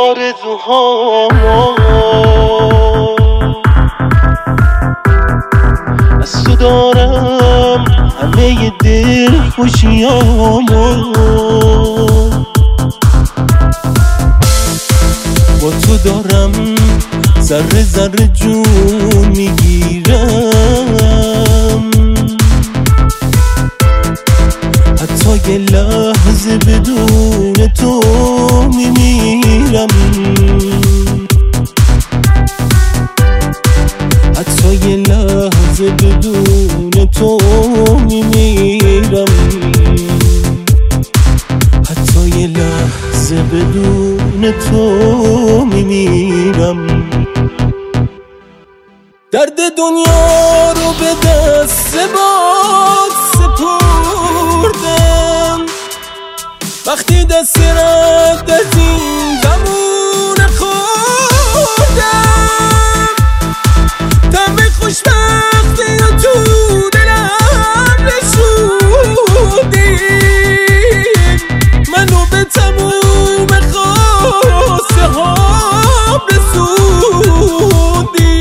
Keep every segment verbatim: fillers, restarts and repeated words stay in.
آرزوهامو از تو دارم، همه دل خوشیامو با تو دارم، ذره ذره جون میگیرم، حتی یه لحظه بدون تو میمیرم، حتی یه لحظه بدون تو میمیرم، حتی یه لحظه بدون تو میمیرم. درد دنیا رو به دست باد سپردم، وقتی دست رد از این زمون خوردم، تمه خوشبختی رو تو دلم رسوندی، منو به تموم خواسته هام رسوندی.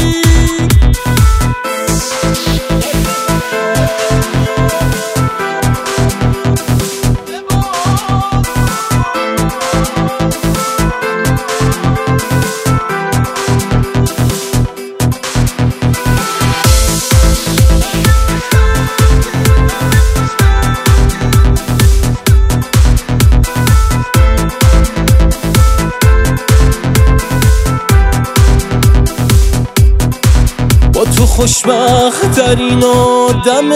با تو خوشبخت ترین آدم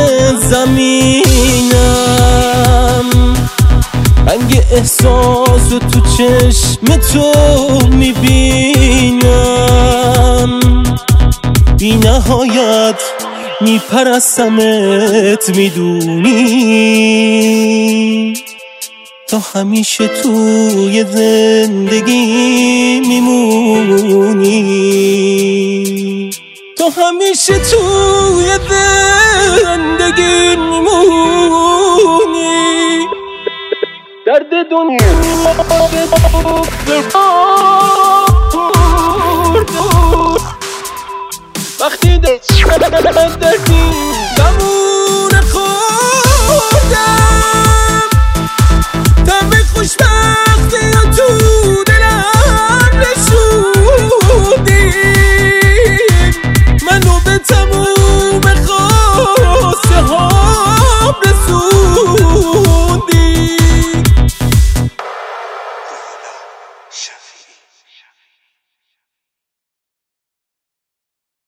زمینم، رنگ احساس رو تو چشم تو میبینم، بی نهایت میپرستمت میدونی، تا همیشه توی زندگی میمونی، تو همیشه توی زندگی میمونی. درد دنیا وقتی دست